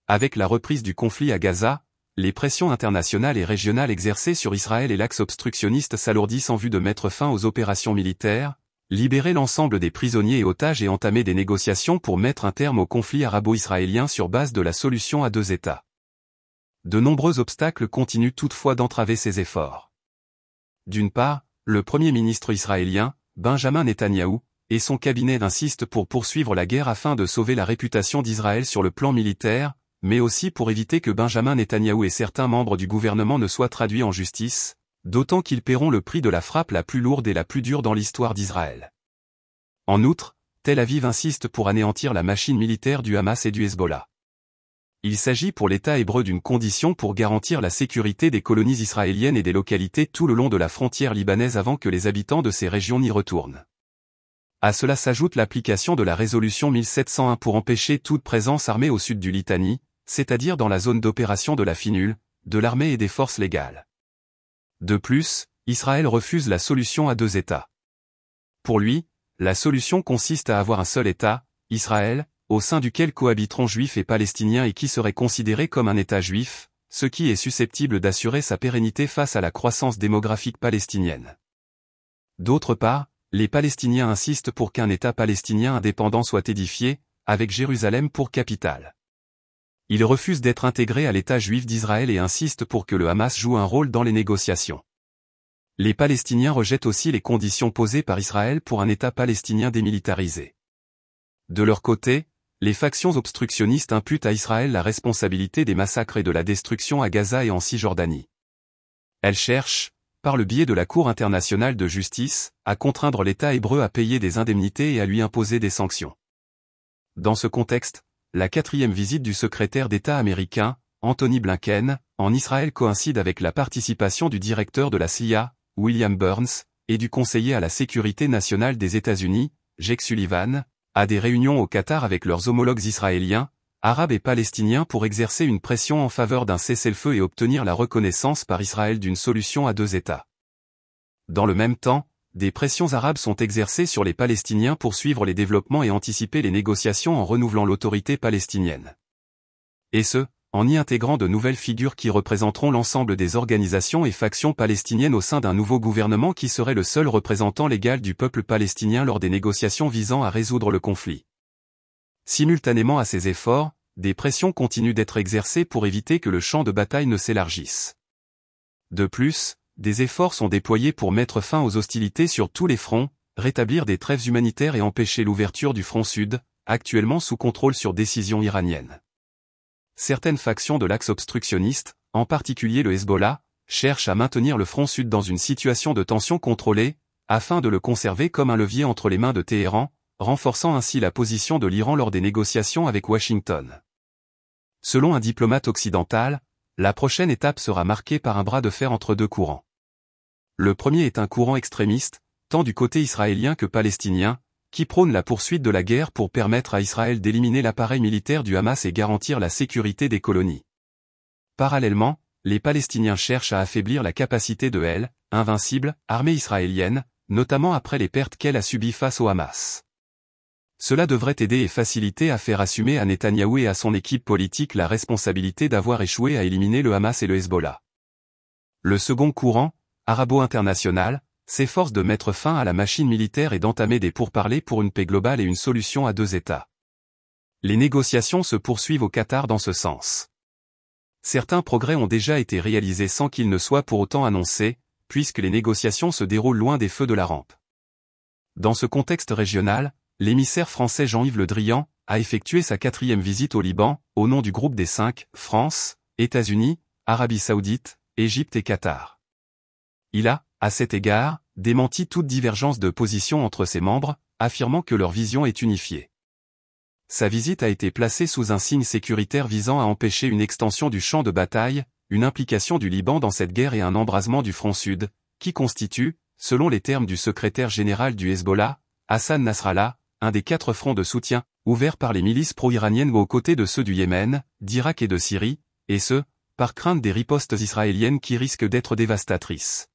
Avec la reprise du conflit à Gaza, les pressions internationales et régionales exercées sur Israël et l'axe obstructionniste s'alourdissent en vue de mettre fin aux opérations militaires, libérer l'ensemble des prisonniers et otages et entamer des négociations pour mettre un terme au conflit arabo-israélien sur base de la solution à deux États. De nombreux obstacles continuent toutefois d'entraver ces efforts. D'une part, le Premier ministre israélien, Benjamin Netanyahou, et son cabinet insistent pour poursuivre la guerre afin de sauver la réputation d'Israël sur le plan militaire, mais aussi pour éviter que Benjamin Netanyahou et certains membres du gouvernement ne soient traduits en justice, d'autant qu'ils paieront le prix de la frappe la plus lourde et la plus dure dans l'histoire d'Israël. En outre, Tel Aviv insiste pour anéantir la machine militaire du Hamas et du Hezbollah. Il s'agit pour l'État hébreu d'une condition pour garantir la sécurité des colonies israéliennes et des localités tout le long de la frontière libanaise avant que les habitants de ces régions n'y retournent. À cela s'ajoute l'application de la résolution 1701 pour empêcher toute présence armée au sud du Litanie, c'est-à-dire dans la zone d'opération de la FINUL, de l'armée et des forces légales. De plus, Israël refuse la solution à deux États. Pour lui, la solution consiste à avoir un seul État, Israël, au sein duquel cohabiteront juifs et palestiniens et qui serait considéré comme un État juif, ce qui est susceptible d'assurer sa pérennité face à la croissance démographique palestinienne. D'autre part, les Palestiniens insistent pour qu'un État palestinien indépendant soit édifié, avec Jérusalem pour capitale. Ils refusent d'être intégrés à l'État juif d'Israël et insistent pour que le Hamas joue un rôle dans les négociations. Les Palestiniens rejettent aussi les conditions posées par Israël pour un État palestinien démilitarisé. De leur côté, les factions obstructionnistes imputent à Israël la responsabilité des massacres et de la destruction à Gaza et en Cisjordanie. Elles cherchent, par le biais de la Cour internationale de justice, à contraindre l'État hébreu à payer des indemnités et à lui imposer des sanctions. Dans ce contexte, la 4e visite du secrétaire d'État américain, Anthony Blinken, en Israël coïncide avec la participation du directeur de la CIA, William Burns, et du conseiller à la sécurité nationale des États-Unis, Jake Sullivan, à des réunions au Qatar avec leurs homologues israéliens, arabes et palestiniens pour exercer une pression en faveur d'un cessez-le-feu et obtenir la reconnaissance par Israël d'une solution à deux États. Dans le même temps, des pressions arabes sont exercées sur les Palestiniens pour suivre les développements et anticiper les négociations en renouvelant l'autorité palestinienne. Et ce, en y intégrant de nouvelles figures qui représenteront l'ensemble des organisations et factions palestiniennes au sein d'un nouveau gouvernement qui serait le seul représentant légal du peuple palestinien lors des négociations visant à résoudre le conflit. Simultanément à ces efforts, des pressions continuent d'être exercées pour éviter que le champ de bataille ne s'élargisse. De plus, des efforts sont déployés pour mettre fin aux hostilités sur tous les fronts, rétablir des trêves humanitaires et empêcher l'ouverture du front sud, actuellement sous contrôle sur décision iranienne. Certaines factions de l'axe obstructionniste, en particulier le Hezbollah, cherchent à maintenir le front sud dans une situation de tension contrôlée, afin de le conserver comme un levier entre les mains de Téhéran, renforçant ainsi la position de l'Iran lors des négociations avec Washington. Selon un diplomate occidental, la prochaine étape sera marquée par un bras de fer entre deux courants. Le premier est un courant extrémiste, tant du côté israélien que palestinien, qui prône la poursuite de la guerre pour permettre à Israël d'éliminer l'appareil militaire du Hamas et garantir la sécurité des colonies. Parallèlement, les Palestiniens cherchent à affaiblir la capacité de invincible, armée israélienne, notamment après les pertes qu'elle a subies face au Hamas. Cela devrait aider et faciliter à faire assumer à Netanyahou et à son équipe politique la responsabilité d'avoir échoué à éliminer le Hamas et le Hezbollah. Le second courant, arabo-international, s'efforce de mettre fin à la machine militaire et d'entamer des pourparlers pour une paix globale et une solution à deux États. Les négociations se poursuivent au Qatar dans ce sens. Certains progrès ont déjà été réalisés sans qu'ils ne soient pour autant annoncés, puisque les négociations se déroulent loin des feux de la rampe. Dans ce contexte régional, l'émissaire français Jean-Yves Le Drian a effectué sa 4e visite au Liban, au nom du groupe des 5, France, États-Unis, Arabie Saoudite, Égypte et Qatar. Il a, à cet égard, démenti toute divergence de position entre ses membres, affirmant que leur vision est unifiée. Sa visite a été placée sous un signe sécuritaire visant à empêcher une extension du champ de bataille, une implication du Liban dans cette guerre et un embrasement du front sud, qui constitue, selon les termes du secrétaire général du Hezbollah, Hassan Nasrallah, un des 4 fronts de soutien, ouverts par les milices pro-iraniennes aux côtés de ceux du Yémen, d'Irak et de Syrie, et ce, par crainte des ripostes israéliennes qui risquent d'être dévastatrices.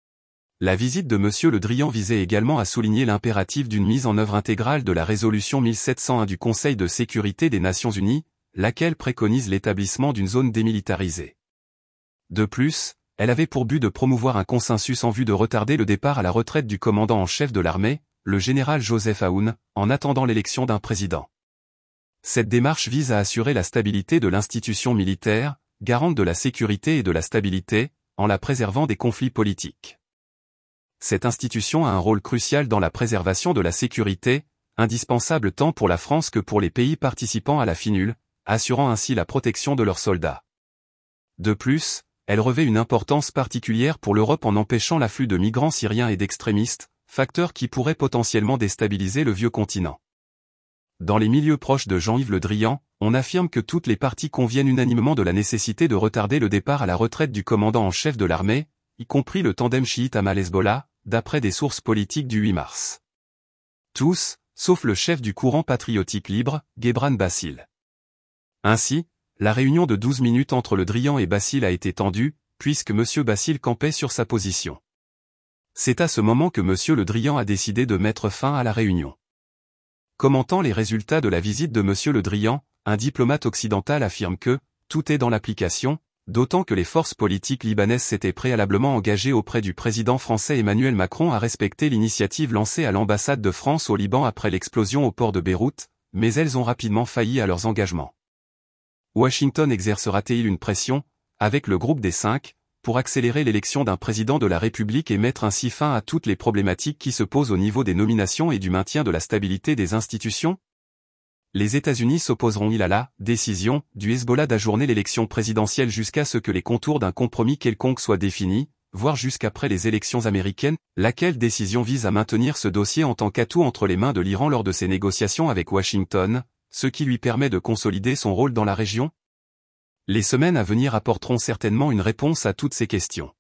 La visite de M. Le Drian visait également à souligner l'impératif d'une mise en œuvre intégrale de la résolution 1701 du Conseil de sécurité des Nations Unies, laquelle préconise l'établissement d'une zone démilitarisée. De plus, elle avait pour but de promouvoir un consensus en vue de retarder le départ à la retraite du commandant en chef de l'armée, le général Joseph Aoun, en attendant l'élection d'un président. Cette démarche vise à assurer la stabilité de l'institution militaire, garante de la sécurité et de la stabilité, en la préservant des conflits politiques. Cette institution a un rôle crucial dans la préservation de la sécurité, indispensable tant pour la France que pour les pays participant à la FINUL, assurant ainsi la protection de leurs soldats. De plus, elle revêt une importance particulière pour l'Europe en empêchant l'afflux de migrants syriens et d'extrémistes, facteur qui pourrait potentiellement déstabiliser le vieux continent. Dans les milieux proches de Jean-Yves Le Drian, on affirme que toutes les parties conviennent unanimement de la nécessité de retarder le départ à la retraite du commandant en chef de l'armée, y compris le tandem chiite Hamas-Hezbollah, d'après des sources politiques du 8 mars. Tous, sauf le chef du courant patriotique libre, Gebran Bassil. Ainsi, la réunion de 12 minutes entre Le Drian et Bassil a été tendue, puisque M. Bassil campait sur sa position. C'est à ce moment que M. Le Drian a décidé de mettre fin à la réunion. Commentant les résultats de la visite de M. Le Drian, un diplomate occidental affirme que « tout est dans l'application », d'autant que les forces politiques libanaises s'étaient préalablement engagées auprès du président français Emmanuel Macron à respecter l'initiative lancée à l'ambassade de France au Liban après l'explosion au port de Beyrouth, mais elles ont rapidement failli à leurs engagements. Washington exercera-t-il une pression, avec le groupe des 5, pour accélérer l'élection d'un président de la République et mettre ainsi fin à toutes les problématiques qui se posent au niveau des nominations et du maintien de la stabilité des institutions? Les États-Unis s'opposeront-ils à la décision du Hezbollah d'ajourner l'élection présidentielle jusqu'à ce que les contours d'un compromis quelconque soient définis, voire jusqu'après les élections américaines, laquelle décision vise à maintenir ce dossier en tant qu'atout entre les mains de l'Iran lors de ses négociations avec Washington, ce qui lui permet de consolider son rôle dans la région? Les semaines à venir apporteront certainement une réponse à toutes ces questions.